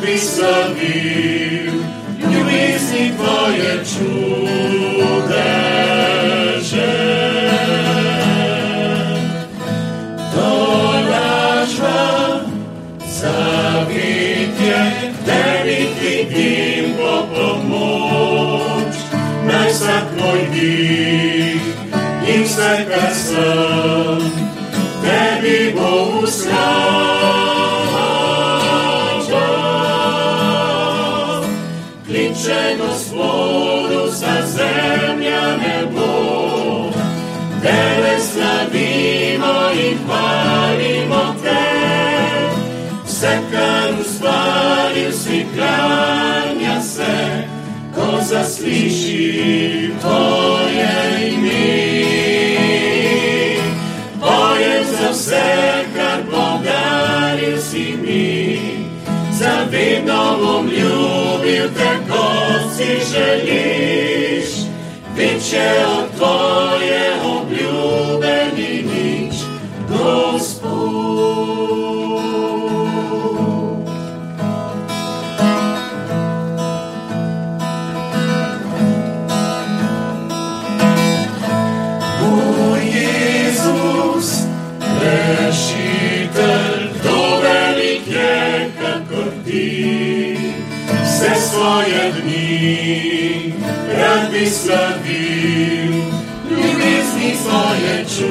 bi slavil ljubezni tvoje čudeže. Tolažba, zavitje, tebi vidim po pomoč, naj vsak moj dih in vse, kar sem, tebi bo slava. Kliče Gospodu vsa zemlja nebo, tebe slavimo in hvalimo te. Vse, kar ustvaril si, klanja se, ko zasliši tvoje ime. Pojem za vse, kar podaril si mi, zavedno bom ljubil te, kot si želiš. Večje od tvoje obljube ni nič, Gospod. Moj Jezus, rešitelj, kdo velik je, kakor ti, vse svoje dni rad bi slavil ljubezni tvoje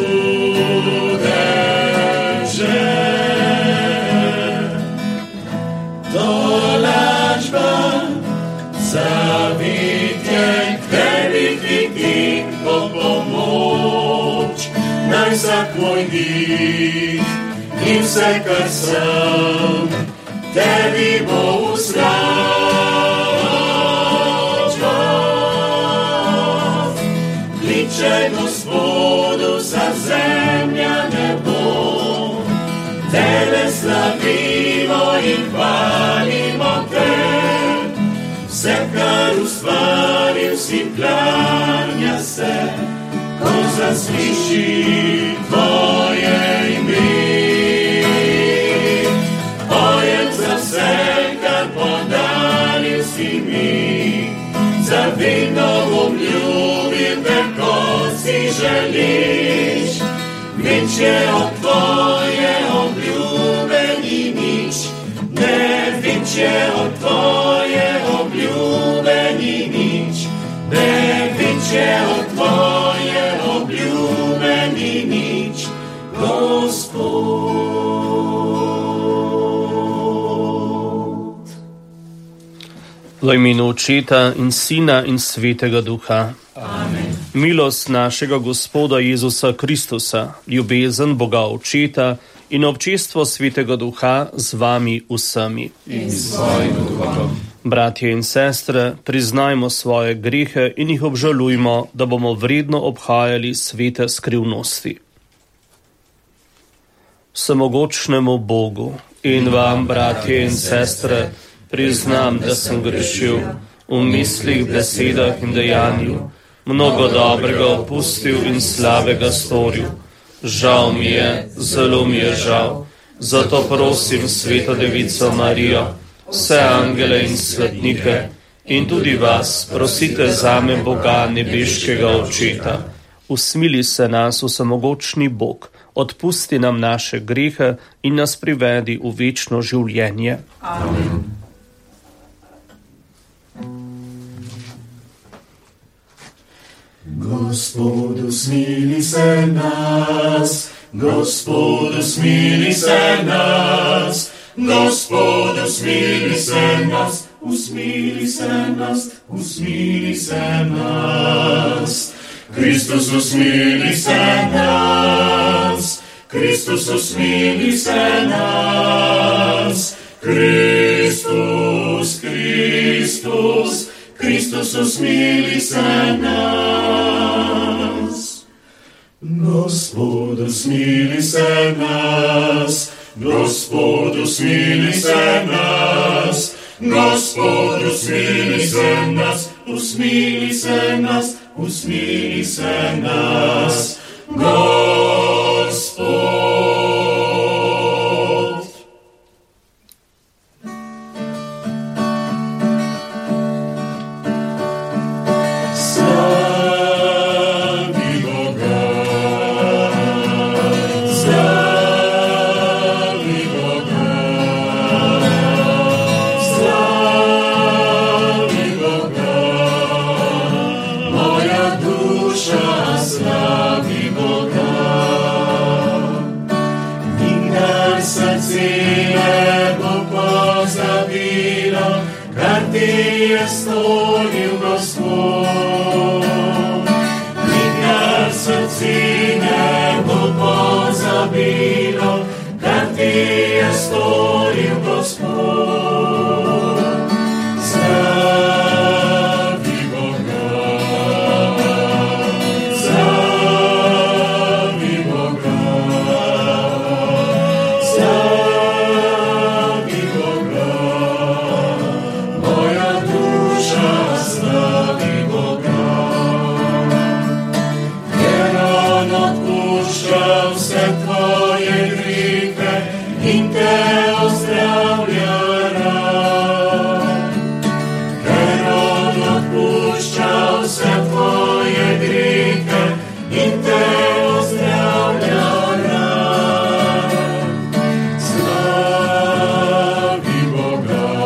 čudeže. Tolažba, zavitje, k tebi vidim po pomoč, naj vsak moj dih in vse, kar sem, tebi bo v slava. Kliče Gospodu vsa zemlja nebo, tebe slavimo in hvalimo te. Vse, kar ustvaril si, klanja se, ko zasliši tvoje ime. Pojem za vse, kar podaril si mi, zavedno bom ljubil te, kot si želiš. Večje od tvoje obljube ni nič, ne, večje od tvoje obljube ni nič, ne, večje od tvoje obljube ni nič, Gospod. V imenu Očeta in Sina in Svetega Duha. Amen. Milost našega Gospoda Jezusa Kristusa, ljubezen Boga Očeta in občestvo Svetega Duha z vami vsemi. In s svojim duhom. Bratje in sestre, priznajmo svoje grehe in jih obžalujmo, da bomo vredno obhajali svete skrivnosti. Vsemogočnemu Bogu in vam, bratje in sestre, priznam, da sem grešil v mislih, besedah in dejanju, mnogo dobrega opustil in slabega storil. Žal mi je, zelo mi je žal. Zato prosim Sveto Devico Marijo, vse angele in svetnike in tudi vas, prosite zame Boga nebeškega Očeta. Usmili se nas, vsemogočni Bog, odpusti nam naše grehe in nas privedi v večno življenje. Amen. Gospodu, smili se nas, Gospodu, smili se nas, Gospodu, smili se nas, usmili se nas, usmili se nas. Kristus, usmili se nas, Kristus, usmili se nas, Kristus, Kristus, Kristus, usmili se nas. Gospodu, smili se nas, Gospodu, smili se nas, Gospodu, smili se nas, usmili se nas, usmili se nas, Gospod. ti je storil Gospod. Nikar srci ne bo pozabilo, kar ti je storil